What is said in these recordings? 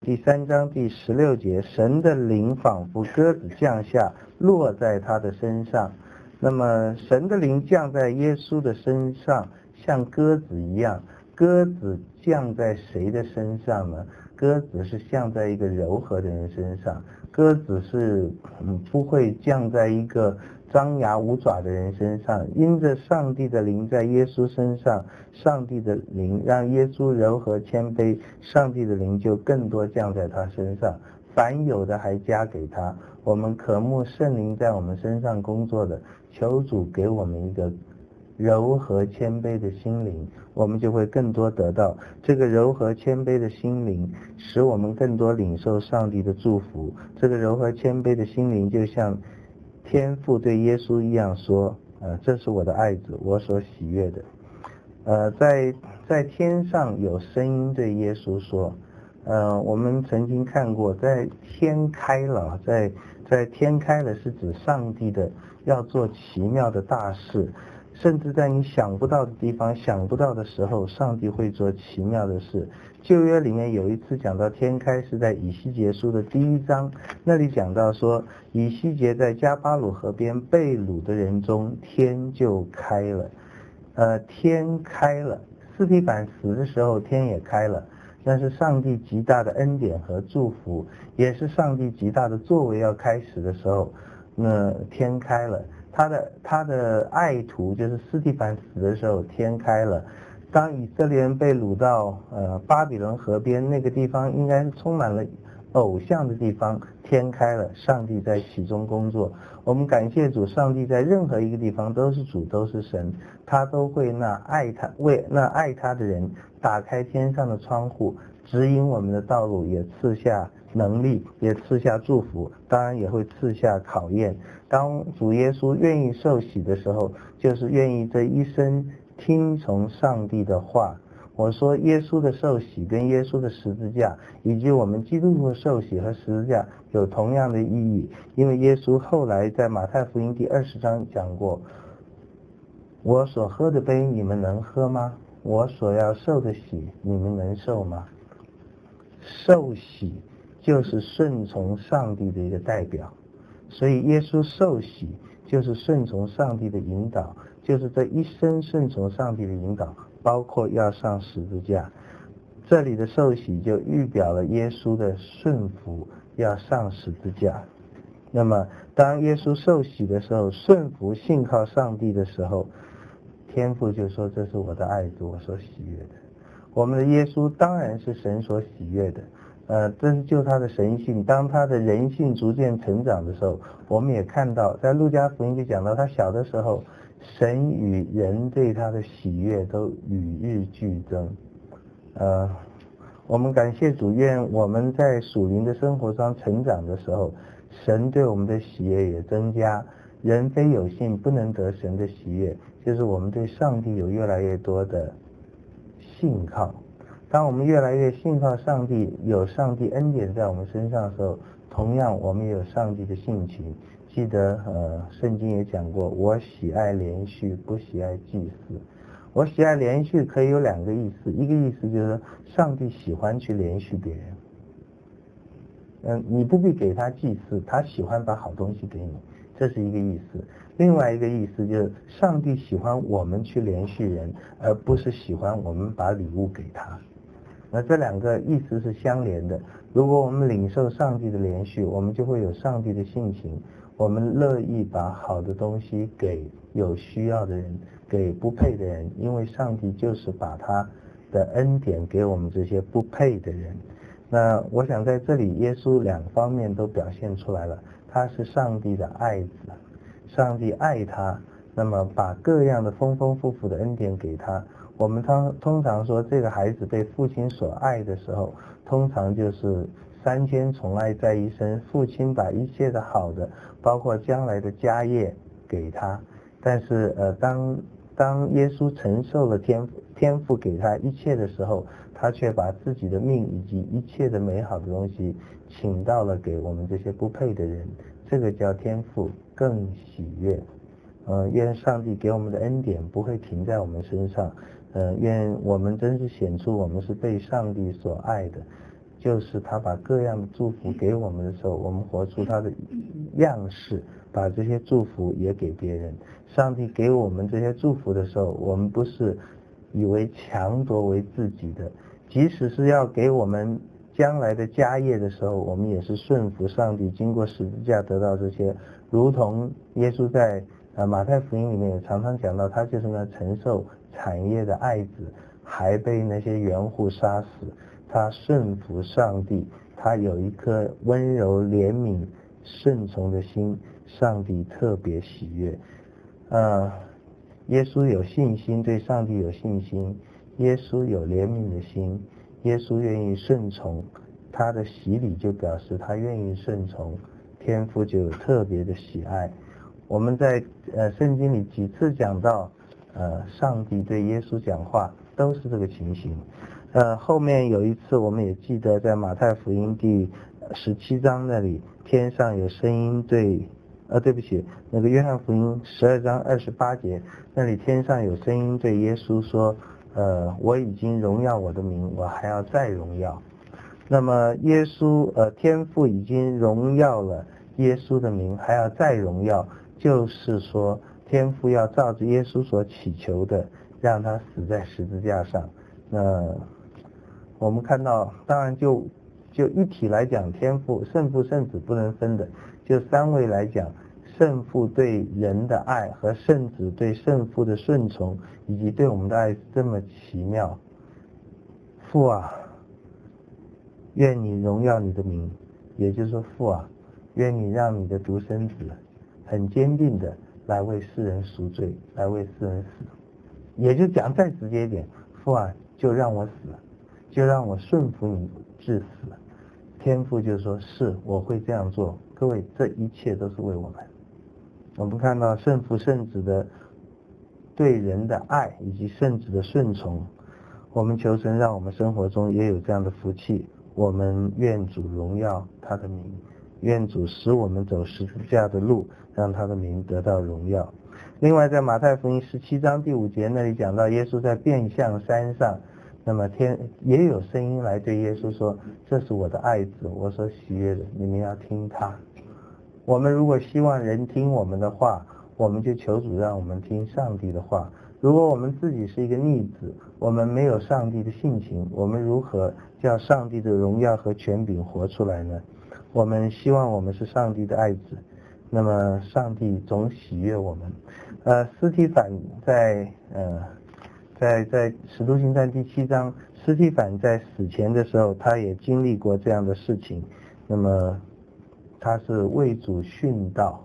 第3章第16节，神的灵仿佛鸽子降下，落在他的身上。那么神的灵降在耶稣的身上，像鸽子一样。鸽子降在谁的身上呢？鸽子是降在一个柔和的人身上，鸽子是不会降在一个张牙舞爪的人身上。因着上帝的灵在耶稣身上，上帝的灵让耶稣柔和谦卑，上帝的灵就更多降在他身上，凡有的还加给他。我们渴慕圣灵在我们身上工作的，求主给我们一个柔和谦卑的心灵，我们就会更多得到这个柔和谦卑的心灵，使我们更多领受上帝的祝福。这个柔和谦卑的心灵就像天父对耶稣一样说，这是我的爱子，我所喜悦的。在天上有声音对耶稣说，我们曾经看过，在天开了，在天开了是指上帝的要做奇妙的大事，甚至在你想不到的地方、想不到的时候，上帝会做奇妙的事。旧约里面有一次讲到天开，是在以西结书的第1章，那里讲到说，以西结在加巴鲁河边被掳的人中，天就开了。天开了，司提反死的时候天也开了，那是上帝极大的恩典和祝福，也是上帝极大的作为要开始的时候，那天开了。他的爱徒就是司提反死的时候天开了。当以色列人被掳到巴比伦河边，那个地方应该是充满了偶像的地方，天开了，上帝在其中工作。我们感谢主，上帝在任何一个地方都是主，都是神，他都会为那爱他的人打开天上的窗户，指引我们的道路，也赐下能力，也赐下祝福，当然也会赐下考验。当主耶稣愿意受洗的时候，就是愿意这一生听从上帝的话。我说耶稣的受洗跟耶稣的十字架，以及我们基督徒的受洗和十字架有同样的意义，因为耶稣后来在马太福音第20章讲过，我所喝的杯你们能喝吗？我所要受的洗你们能受吗？受洗就是顺从上帝的一个代表，所以耶稣受洗就是顺从上帝的引导，就是这一生顺从上帝的引导，包括要上十字架。这里的受洗就预表了耶稣的顺服，要上十字架。那么当耶稣受洗的时候，顺服信靠上帝的时候，天父就说，这是我的爱子，我所喜悦的。我们的耶稣当然是神所喜悦的，这是就他的神性。当他的人性逐渐成长的时候，我们也看到在路加福音就讲到，他小的时候，神与人对他的喜悦都与日俱增。我们感谢主，愿我们在属灵的生活上成长的时候，神对我们的喜悦也增加。人非有信不能得神的喜悦，就是我们对上帝有越来越多的信靠。当我们越来越信靠上帝，有上帝恩典在我们身上的时候，同样我们也有上帝的性情。记得圣经也讲过，我喜爱连续，不喜爱祭祀。我喜爱连续可以有2个意思，一个意思就是上帝喜欢去连续别人，你不必给他祭祀，他喜欢把好东西给你，这是一个意思。另外一个意思就是上帝喜欢我们去连续人，而不是喜欢我们把礼物给他。那这2个意思是相连的。如果我们领受上帝的连续，我们就会有上帝的性情，我们乐意把好的东西给有需要的人，给不配的人，因为上帝就是把他的恩典给我们这些不配的人。那我想在这里耶稣2方面都表现出来了，他是上帝的爱子，上帝爱他，那么把各样的丰丰富富的恩典给他。我们通常说这个孩子被父亲所爱的时候，通常就是3000宠爱在一身，父亲把一切的好的，包括将来的家业给他。但是当耶稣承受了天父给他一切的时候，他却把自己的命以及一切的美好的东西请到了给我们这些不配的人，这个叫天父更喜悦。愿上帝给我们的恩典不会停在我们身上，愿我们真是显出我们是被上帝所爱的， 就是他把各样的祝福给我们的时候，我们活出他的样式，把这些祝福也给别人。上帝给我们这些祝福的时候，我们不是以为强夺为自己的，即使是要给我们将来的家业的时候，我们也是顺服上帝，经过十字架得到这些。如同耶稣在马太福音里面也常常讲到，他就是那承受产业的爱子，还被那些园户杀死。他顺服上帝，他有一颗温柔怜悯顺从的心，上帝特别喜悦。耶稣有信心，对上帝有信心，耶稣有怜悯的心，耶稣愿意顺从，他的洗礼就表示他愿意顺从，天父就有特别的喜爱。我们在圣经里几次讲到上帝对耶稣讲话都是这个情形。后面有一次我们也记得在马太福音第17章那里，天上有声音对不起，那个约翰福音12章28节那里，天上有声音对耶稣说，我已经荣耀我的名，我还要再荣耀。那么耶稣天父已经荣耀了耶稣的名，还要再荣耀，就是说天父要照着耶稣所祈求的，让他死在十字架上。那我们看到，当然就一体来讲，天父圣父圣子不能分的，就三位来讲，圣父对人的爱和圣子对圣父的顺从，以及对我们的爱是这么奇妙。父啊，愿你荣耀你的名，也就是说，父啊，愿你让你的独生子很坚定的来为世人赎罪，来为世人死。也就讲再直接一点，父啊，就让我死，就让我顺服你至死。天父就说，是，我会这样做。各位，这一切都是为我们。我们看到圣父圣子的对人的爱以及圣子的顺从，我们求神让我们生活中也有这样的福气。我们愿主荣耀他的名，愿主使我们走十字架的路，让他的名得到荣耀。另外在马太福音17章第5节那里讲到，耶稣在变相山上，那么也有声音来对耶稣说，这是我的爱子，我所喜悦的，你们要听他。我们如果希望人听我们的话，我们就求主让我们听上帝的话。如果我们自己是一个逆子，我们没有上帝的性情，我们如何叫上帝的荣耀和权柄活出来呢？我们希望我们是上帝的爱子，那么上帝总喜悦我们。司提反在使徒行传第7章，司提反在死前的时候，他也经历过这样的事情。那么他是为主殉道，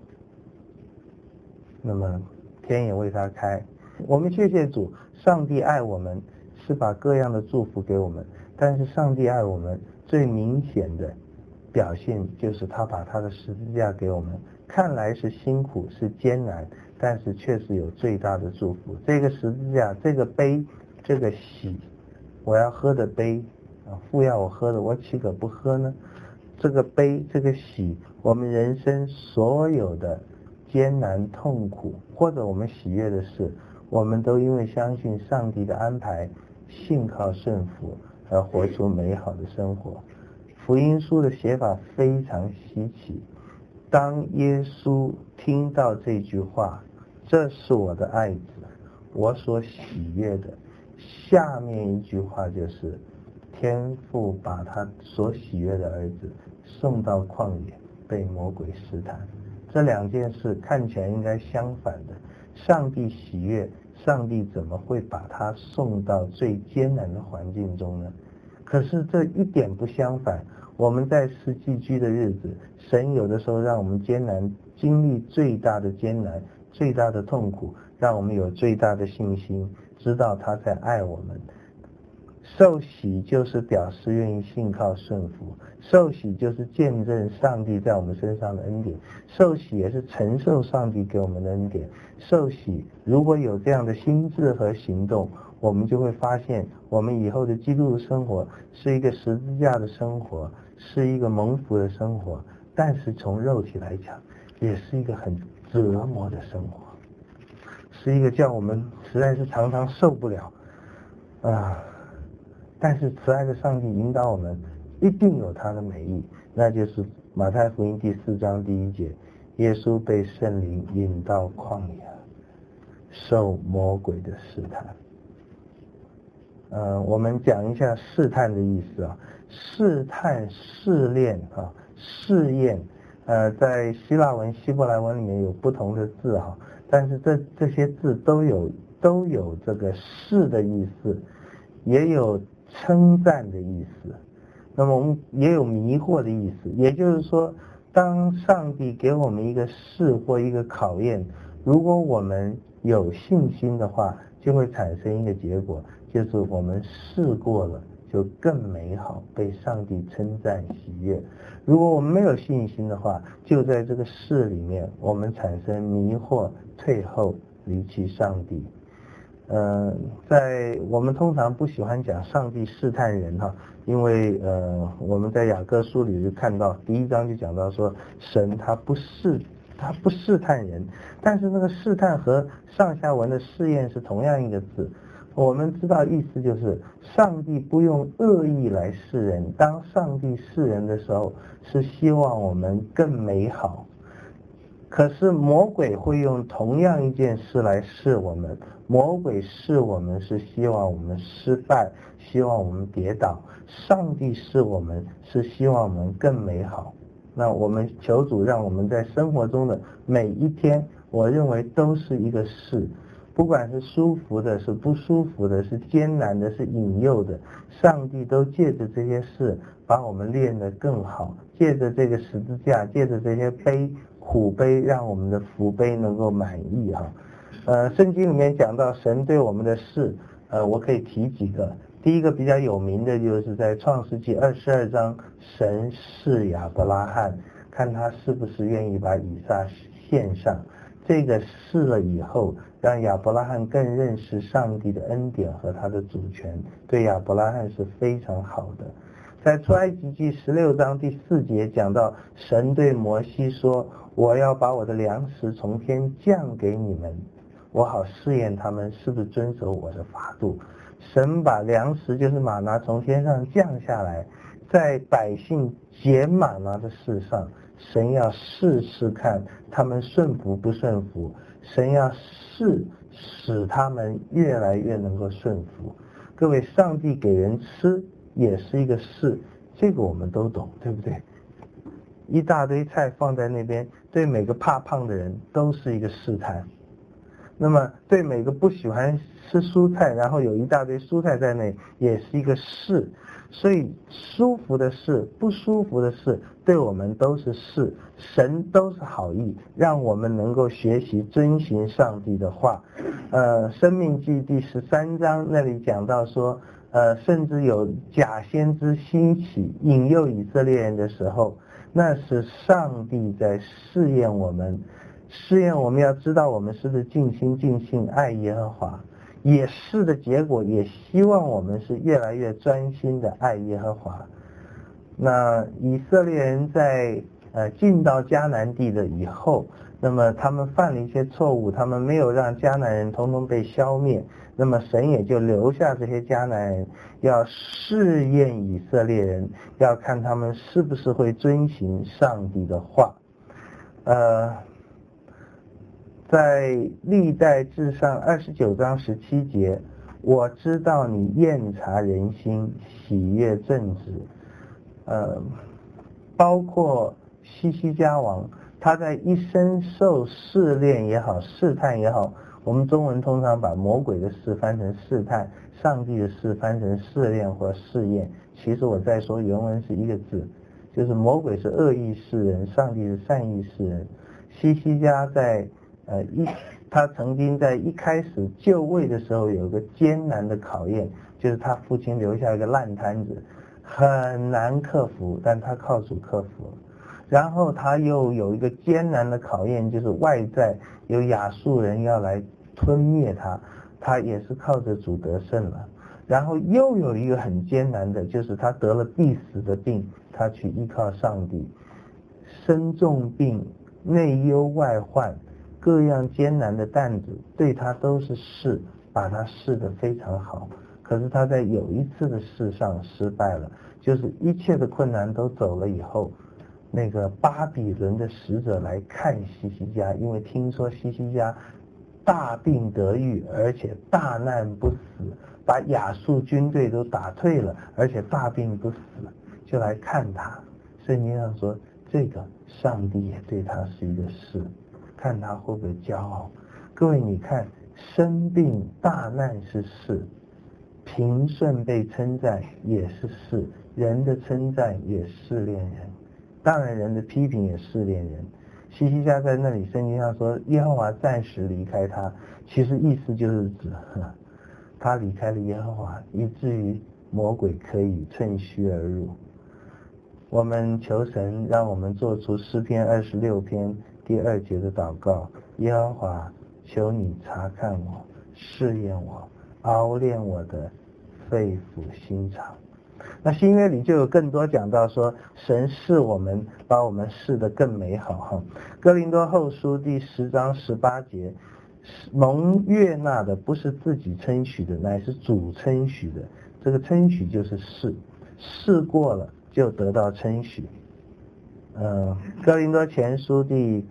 那么天也为他开。我们谢谢主，上帝爱我们是把各样的祝福给我们，但是上帝爱我们最明显的表现就是他把他的十字架给我们，看来是辛苦是艰难，但是却是有最大的祝福。这个十字架，这个杯，这个喜，我要喝的杯父要我喝的，我岂可不喝呢？这个杯，这个喜，我们人生所有的艰难痛苦或者我们喜悦的事，我们都因为相信上帝的安排，信靠顺服而活出美好的生活。福音书的写法非常稀奇，当耶稣听到这句话，这是我的爱子，我所喜悦的，下面一句话就是天父把他所喜悦的儿子送到旷野被魔鬼试探。这两件事看起来应该相反的，上帝喜悦，上帝怎么会把他送到最艰难的环境中呢？可是这一点不相反，我们在世寄居的日子，神有的时候让我们经历最大的艰难，最大的痛苦，让我们有最大的信心，知道他在爱我们。受洗就是表示愿意信靠顺服，受洗就是见证上帝在我们身上的恩典，受洗也是承受上帝给我们的恩典。受洗如果有这样的心智和行动，我们就会发现我们以后的基督生活是一个十字架的生活，是一个蒙福的生活，但是从肉体来讲也是一个很折磨的生活，是一个叫我们实在是常常受不了但是慈爱的上帝引导我们一定有它的美意，那就是马太福音第4章第1节，耶稣被圣灵引到旷野，受魔鬼的试探。我们讲一下试探的意思啊，试探、试炼啊、试验，在希腊文、希伯来文里面有不同的字哈，但是这些字都有这个试的意思，也有称赞的意思，那么我们也有迷惑的意思。也就是说，当上帝给我们一个试或一个考验，如果我们有信心的话，就会产生一个结果，就是我们试过了就更美好，被上帝称赞喜悦。如果我们没有信心的话，就在这个试里面我们产生迷惑、退后、离弃上帝。在我们通常不喜欢讲上帝试探人哈，因为我们在雅各书里就看到第1章就讲到说，神他不试探人，但是那个试探和上下文的试验是同样一个字。我们知道意思就是上帝不用恶意来试人，当上帝试人的时候是希望我们更美好，可是魔鬼会用同样一件事来试我们，魔鬼试我们是希望我们失败，希望我们跌倒，上帝试我们是希望我们更美好。那我们求主让我们在生活中的每一天，我认为都是一个试，不管是舒服的，是不舒服的，是艰难的，是引诱的，上帝都借着这些事把我们练得更好，借着这个十字架，借着这些苦悲，让我们的福悲能够满意哈。圣经里面讲到神对我们的事，我可以提几个。第一个比较有名的就是在创世纪22章，神试亚伯拉罕，看他是不是愿意把以撒献上。这个试了以后，让亚伯拉罕更认识上帝的恩典和他的主权，对亚伯拉罕是非常好的。在出埃及记16章第4节讲到，神对摩西说，我要把我的粮食从天降给你们，我好试验他们是不是遵守我的法度。神把粮食就是玛拿从天上降下来，在百姓捡玛拿的事上，神要试试看他们顺服不顺服，神要使他们越来越能够顺服。各位，上帝给人吃也是一个试，这个我们都懂，对不对？一大堆菜放在那边，对每个怕胖的人都是一个试探。那么对每个不喜欢吃蔬菜，然后有一大堆蔬菜在内，也是一个试。所以舒服的事，不舒服的事，对我们都是试。神都是好意，让我们能够学习遵行上帝的话。申命记第13章那里讲到说，甚至有假先知兴起引诱以色列人的时候，那是上帝在试验我们。试验我们要知道我们是不是尽心尽性爱耶和华，也是的结果也希望我们是越来越专心的爱耶和华。那以色列人在进到迦南地的以后，那么他们犯了一些错误，他们没有让迦南人统统被消灭，那么神也就留下这些迦南人，要试验以色列人，要看他们是不是会遵行上帝的话。在历代志上29章17节，我知道你验察人心，喜悦正直。包括西西家王，他在一生受试炼也好，试探也好，我们中文通常把魔鬼的事翻成试探，上帝的事翻成试炼或试验。其实我在说原文是一个字，就是魔鬼是恶意示人，上帝是善意示人。西西家在他曾经在一开始就位的时候有个艰难的考验，就是他父亲留下一个烂摊子，很难克服，但他靠主克服了。然后他又有一个艰难的考验，就是外在有亚述人要来吞灭他，他也是靠着主得胜了。然后又有一个很艰难的，就是他得了必死的病，他去依靠上帝，身重病，内忧外患，各样艰难的担子对他都是试，把他试得非常好。可是他在有一次的事上失败了， 就是一切的困难都走了以后，那个巴比伦的使者来看西西家，因为听说西西家大病得愈，而且大难不死，把亚述军队都打退了，而且大病不死，就来看他。圣经上说，这个上帝也对他是一个事，看他会不会骄傲。各位，你看，生病大难是事，平顺被称赞也是事，人的称赞也试炼人，当然人的批评也试炼人。西西家在那里，圣经上说耶和华暂时离开他，其实意思就是指他离开了耶和华，以至于魔鬼可以趁虚而入。我们求神让我们做出诗篇26篇第2节的祷告，耶和华，求你查看我，试验我，熬炼我的肺腑心肠。那新约里就有更多讲到说，神试我们，把我们试得更美好。哥林多后书第10章18节，蒙悦纳的不是自己称许的，乃是主称许的。这个称许就是试过了就得到称许。哥林多前书第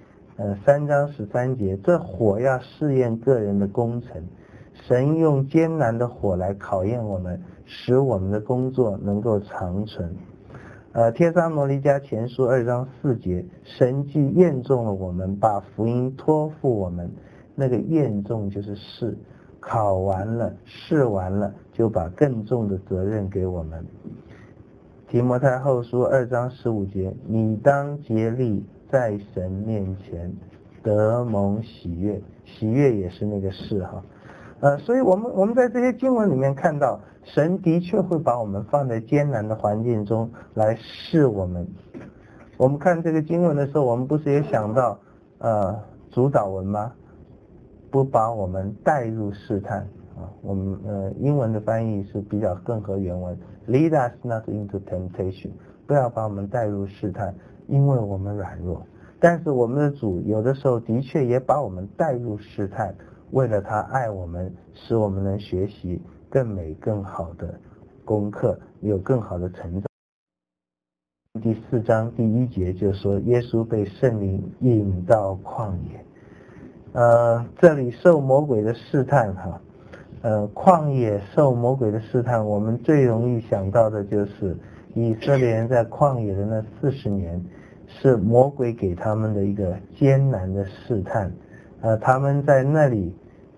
3章13节，这火要试验个人的工程，神用艰难的火来考验我们，使我们的工作能够长存。帖撒罗尼迦前书2章4节，神既验中了我们，把福音托付我们，那个验中就是试，考完了试完了，就把更重的责任给我们。提摩太后书2章15节，你当竭力在神面前得蒙喜悦，喜悦也是那个试哈。所以我们在这些经文里面看到，神的确会把我们放在艰难的环境中来试我们。我们看这个经文的时候，我们不是也想到主导文吗？不把我们带入试探啊。我们英文的翻译是比较更合原文 ，Lead us not into temptation， 不要把我们带入试探，因为我们软弱。但是我们的主有的时候的确也把我们带入试探，为了他爱我们，使我们能学习更美更好的功课，有更好的成长。第4章第1节就说耶稣被圣灵引到旷野。这里受魔鬼的试探旷野受魔鬼的试探，我们最容易想到的就是以色列人在旷野的那40年，是魔鬼给他们的一个艰难的试探。他们在那里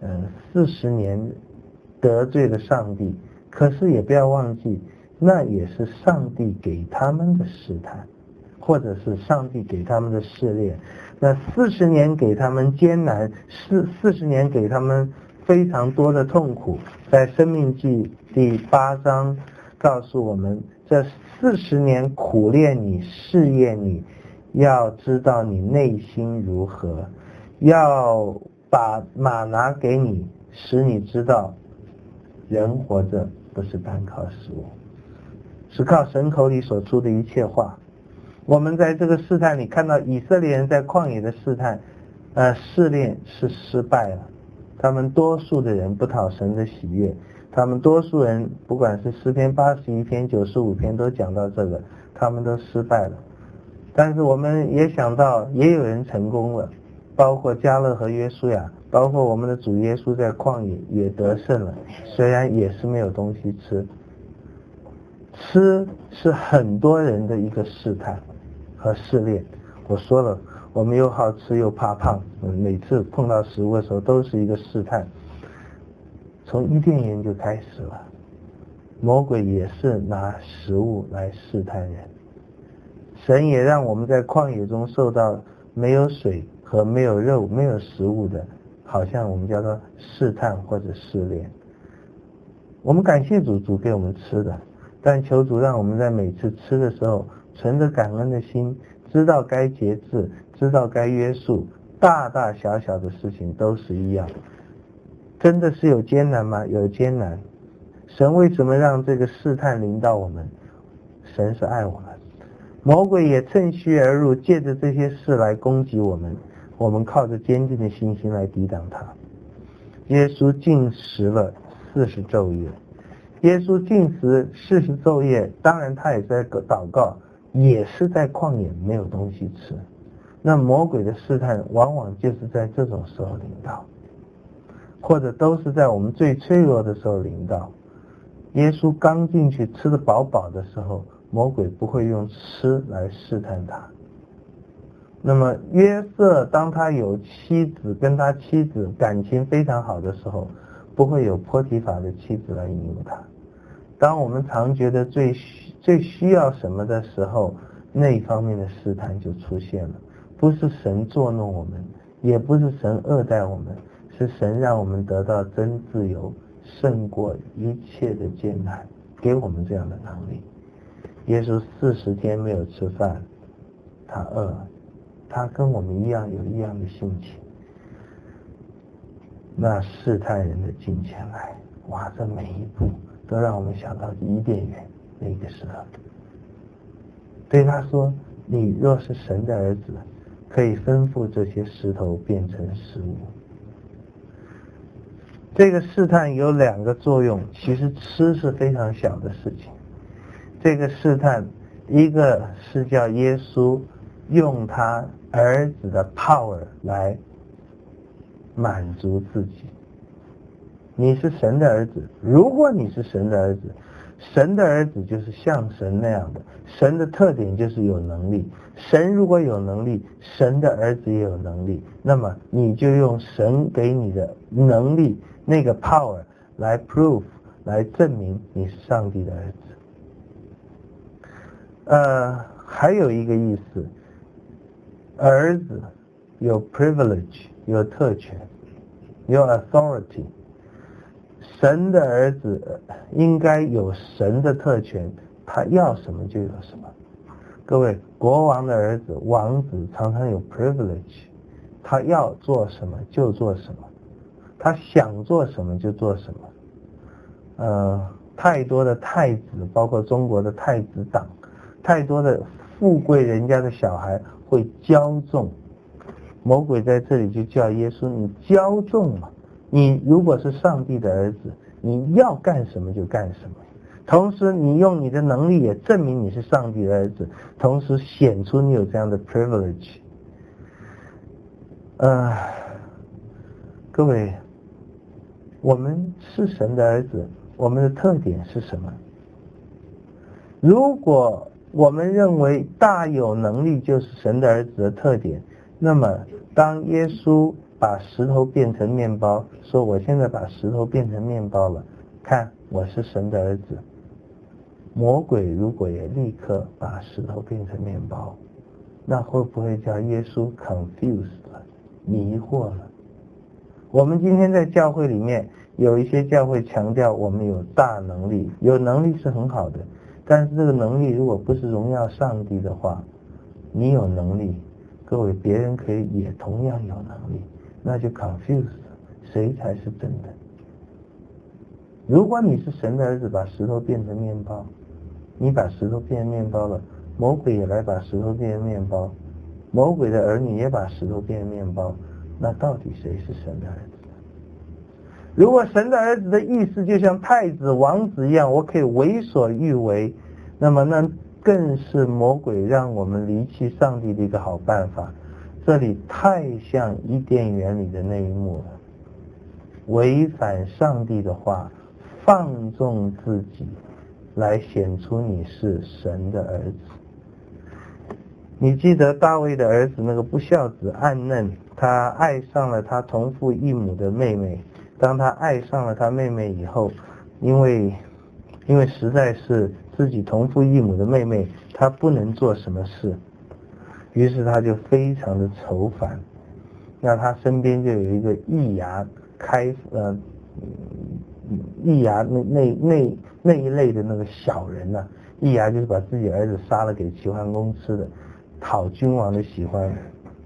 40年得罪了上帝，可是也不要忘记，那也是上帝给他们的试探，或者是上帝给他们的试炼。那40年给他们艰难，40年给他们非常多的痛苦。在申命记第8章告诉我们，这40年苦练你，试验你，要知道你内心如何，要把马拿给你，使你知道人活着不是单靠食物，是靠神口里所出的一切话。我们在这个试探里看到以色列人在旷野的试探试炼是失败了，他们多数的人不讨神的喜悦，他们多数人不管是诗篇81篇95篇都讲到这个，他们都失败了。但是我们也想到也有人成功了，包括迦勒和约书亚，包括我们的主耶稣在旷野也得胜了，虽然也是没有东西吃。吃是很多人的一个试探和试炼。我说了，我们又好吃又怕胖，每次碰到食物的时候都是一个试探。从伊甸园就开始了，魔鬼也是拿食物来试探人。神也让我们在旷野中受到没有水和没有肉没有食物的，好像我们叫做试探或者试炼。我们感谢主，主给我们吃的，但求主让我们在每次吃的时候存着感恩的心，知道该节制，知道该约束，大大小小的事情都是一样。真的是有艰难吗？有艰难。神为什么让这个试探临到我们？神是爱我们。魔鬼也趁虚而入，借着这些事来攻击我们，我们靠着坚定的信心来抵挡他。耶稣禁食了40昼夜， 耶稣禁食40昼夜，当然他也是在祷告，也是在旷野没有东西吃。那魔鬼的试探往往就是在这种时候临到，或者都是在我们最脆弱的时候临到。耶稣刚进去吃得饱饱的时候，魔鬼不会用吃来试探他。那么约瑟当他有妻子，跟他妻子感情非常好的时候，不会有波提法的妻子来引诱他。当我们常觉得最需要什么的时候，那一方面的试探就出现了。不是神作弄我们，也不是神恶待我们，是神让我们得到真自由，胜过一切的艰难，给我们这样的能力。耶稣40天没有吃饭，他饿了，他跟我们一样有一样的心情。那试探人的近前来，哇，这每一步都让我们想到伊甸园那个时候。对他说，你若是神的儿子，可以吩咐这些石头变成食物。这个试探有2个作用，其实吃是非常小的事情。这个试探，一个是叫耶稣用他儿子的 power 来满足自己。你是神的儿子，如果你是神的儿子，神的儿子就是像神那样的，神的特点就是有能力。神如果有能力，神的儿子也有能力，那么你就用神给你的能力，那个 power 来 prove， 来证明你是上帝的儿子。还有一个意思，儿子有 privilege， 有特权，有 authority。神的儿子应该有神的特权，他要什么就有什么。各位，国王的儿子、王子常常有 privilege， 他要做什么就做什么，他想做什么就做什么。太多的太子，包括中国的太子党，太多的富贵人家的小孩会骄纵。魔鬼在这里就叫耶稣，你骄纵嘛。你如果是上帝的儿子，你要干什么就干什么，同时你用你的能力也证明你是上帝的儿子，同时显出你有这样的 privilege。各位，我们是神的儿子，我们的特点是什么？如果我们认为大有能力就是神的儿子的特点，那么当耶稣把石头变成面包，说我现在把石头变成面包了，看我是神的儿子。魔鬼如果也立刻把石头变成面包，那会不会叫耶稣 confused 了，迷惑了？我们今天在教会里面有一些教会强调我们有大能力，有能力是很好的，但是这个能力如果不是荣耀上帝的话，你有能力，各位别人可以也同样有能力，那就 confused 了，谁才是真的？如果你是神的儿子，把石头变成面包，你把石头变成面包了，魔鬼也来把石头变成面包，魔鬼的儿女也把石头变成面包，那到底谁是神的儿子？如果神的儿子的意思就像太子王子一样，我可以为所欲为，那么那更是魔鬼让我们离弃上帝的一个好办法。这里太像伊甸园里的那一幕了，违反上帝的话，放纵自己来显出你是神的儿子。你记得大卫的儿子那个不孝子暗嫩，他爱上了他同父异母的妹妹。当他爱上了他妹妹以后，因为实在是自己同父异母的妹妹，他不能做什么事，于是他就非常的愁烦。那他身边就有一个易牙易牙那一类的那个小人呢，易牙就是把自己儿子杀了给齐桓公吃的，讨君王的喜欢。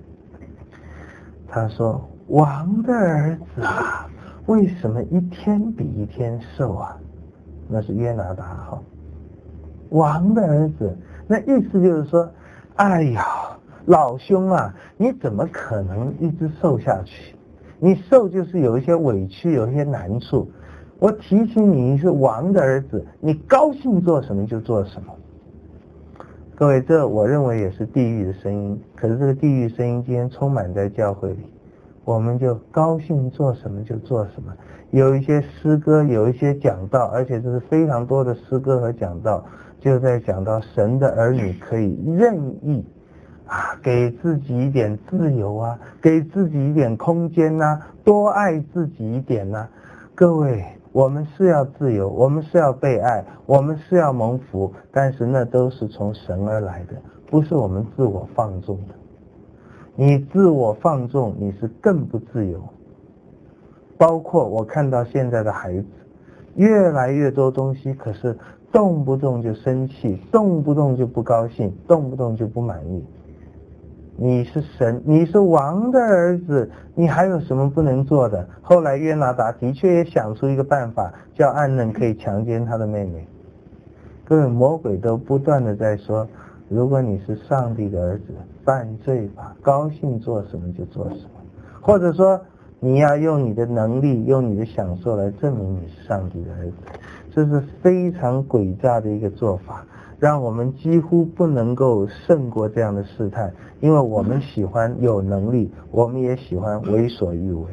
他说：王的儿子啊，为什么一天比一天瘦啊？那是约拿达哈。王的儿子，那意思就是说，哎呀，老兄啊，你怎么可能一直瘦下去？你瘦就是有一些委屈，有一些难处。 我提醒你，你是王的儿子，你高兴做什么就做什么。各位，这我认为也是地狱的声音，可是这个地狱声音今天充满在教会里，我们就高兴做什么就做什么。有一些诗歌，有一些讲道，而且这是非常多的诗歌和讲道，就在讲到神的儿女可以任意给自己一点自由啊，给自己一点空间啊，多爱自己一点啊。各位，我们是要自由，我们是要被爱，我们是要蒙福，但是那都是从神而来的，不是我们自我放纵的。你自我放纵，你是更不自由。包括我看到现在的孩子，越来越多东西，可是动不动就生气，动不动就不高兴，动不动就不满意。你是神，你是王的儿子，你还有什么不能做的？后来约拿达的确也想出一个办法，叫暗嫩可以强奸他的妹妹。各位，魔鬼都不断的在说，如果你是上帝的儿子，犯罪吧，高兴做什么就做什么，或者说你要用你的能力，用你的享受来证明你是上帝的儿子。这是非常诡诈的一个做法，让我们几乎不能够胜过这样的试探，因为我们喜欢有能力，我们也喜欢为所欲为。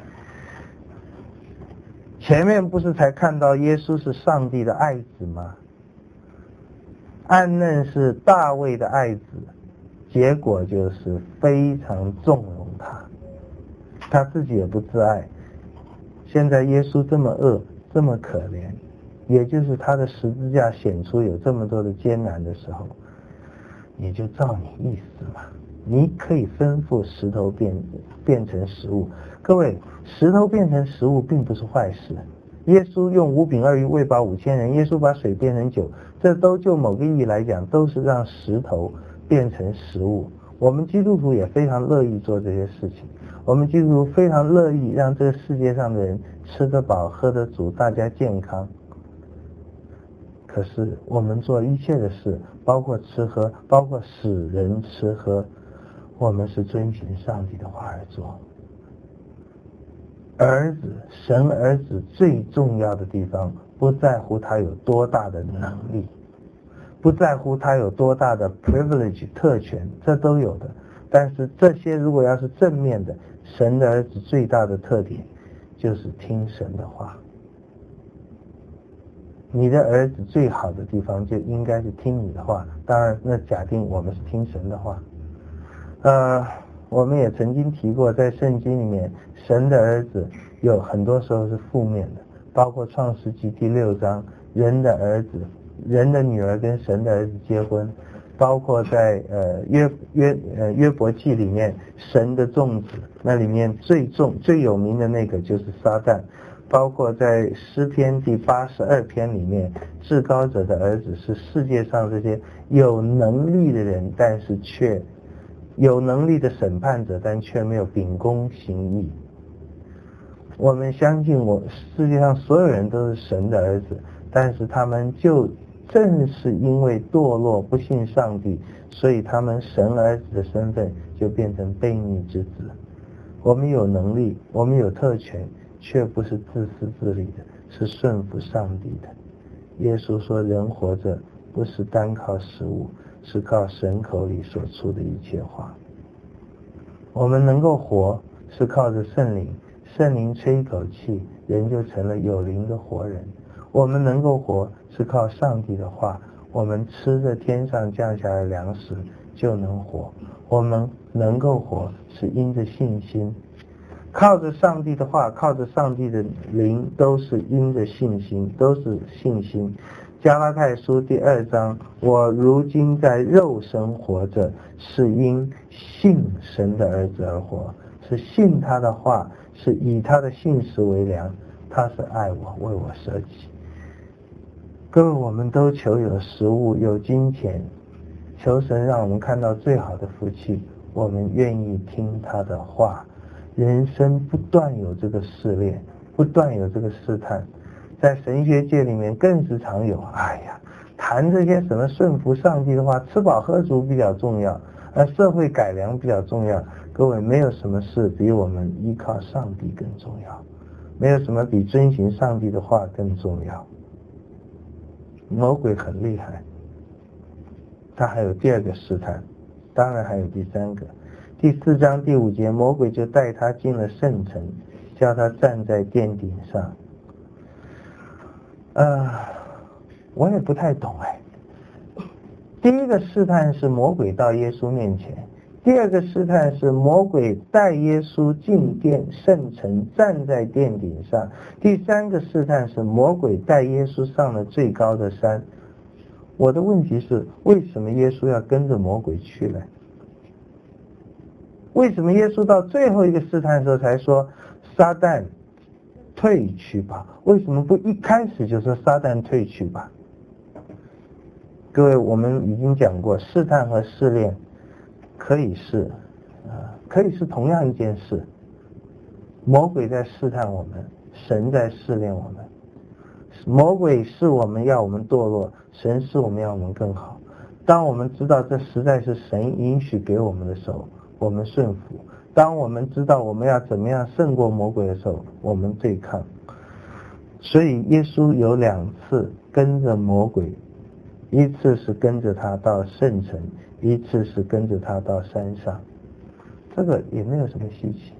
前面不是才看到耶稣是上帝的爱子吗？暗嫩是大卫的爱子，结果就是非常纵容他自己也不自爱。现在耶稣这么恶，这么可怜，也就是他的十字架显出有这么多的艰难的时候，你就照你意思嘛，你可以吩咐石头变成食物。各位，石头变成食物并不是坏事。耶稣用5饼2鱼喂饱5000人，耶稣把水变成酒，这都就某个意义来讲，都是让石头变成食物。我们基督徒也非常乐意做这些事情，我们基督徒非常乐意让这个世界上的人吃得饱喝得足，大家健康。可是我们做一切的事，包括吃喝，包括使人吃喝，我们是遵循上帝的话而做。儿子，神儿子最重要的地方，不在乎他有多大的能力，不在乎他有多大的 privilege 特权，这都有的。但是这些如果要是正面的，神的儿子最大的特点就是听神的话。你的儿子最好的地方就应该是听你的话，当然那假定我们是听神的话。我们也曾经提过，在圣经里面神的儿子有很多时候是负面的，包括创世纪第6章人的儿子，人的女儿跟神的儿子结婚，包括在约伯记里面神的众子，那里面最有名的那个就是撒旦，包括在诗篇第82篇里面，至高者的儿子是世界上这些有能力的人，但是却有能力的审判者，但却没有秉公行义。我们相信世界上所有人都是神的儿子，但是他们就正是因为堕落不信上帝，所以他们神儿子的身份就变成悖逆之子。我们有能力，我们有特权，却不是自私自利的，是顺服上帝的。耶稣说，人活着不是单靠食物，是靠神口里所出的一切话。我们能够活是靠着圣灵，圣灵吹一口气，人就成了有灵的活人。我们能够活是靠上帝的话，我们吃着天上降下来的粮食就能活。我们能够活是因着信心，靠着上帝的话，靠着上帝的灵，都是因着信心，都是信心。加拉太书第2章，我如今在肉身活着，是因信神的儿子而活，是信他的话，是以他的信实为粮，他是爱我，为我舍己。各位，我们都求有食物，有金钱，求神让我们看到最好的福气，我们愿意听他的话。人生不断有这个试炼，不断有这个试探，在神学界里面更是常有。谈这些什么顺服上帝的话，吃饱喝足比较重要，社会改良比较重要。各位，没有什么事比我们依靠上帝更重要。 没有什么比遵行上帝的话更重要。魔鬼很厉害，他还有第二个试探，当然还有第三个。第4章第5节，魔鬼就带他进了圣城，叫他站在殿顶上。我也不太懂第一个试探是魔鬼到耶稣面前，第二个试探是魔鬼带耶稣进圣城，站在殿顶上，第三个试探是魔鬼带耶稣上了最高的山。我的问题是，为什么耶稣要跟着魔鬼去呢？为什么耶稣到最后一个试探的时候才说撒旦退去吧？为什么不一开始就说撒旦退去吧？各位，我们已经讲过，试探和试炼可以是同样一件事。魔鬼在试探我们，神在试炼我们。魔鬼是我们要我们堕落，神是我们要我们更好。当我们知道这实在是神允许给我们的时候，我们顺服；当我们知道我们要怎么样胜过魔鬼的时候，我们对抗。所以耶稣有2次跟着魔鬼，一次是跟着他到圣城，一次是跟着他到山上，这个也没有什么稀奇。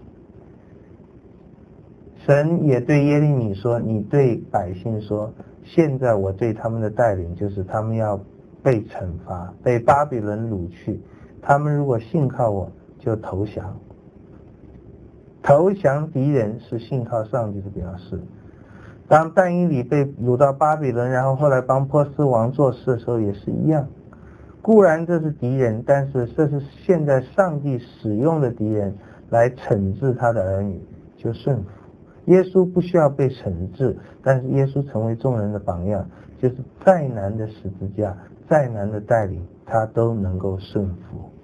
神也对耶利米说，你对百姓说，现在我对他们的带领就是他们要被惩罚，被巴比伦掳去，他们如果信靠我就投降。投降敌人是信靠上帝的表示。当但以理被掳到巴比伦，然后后来帮波斯王做事的时候也是一样。固然这是敌人，但是这是现在上帝使用的敌人来惩治他的儿女，就顺服。耶稣不需要被惩治，但是耶稣成为众人的榜样，就是再难的十字架，再难的带领，他都能够顺服。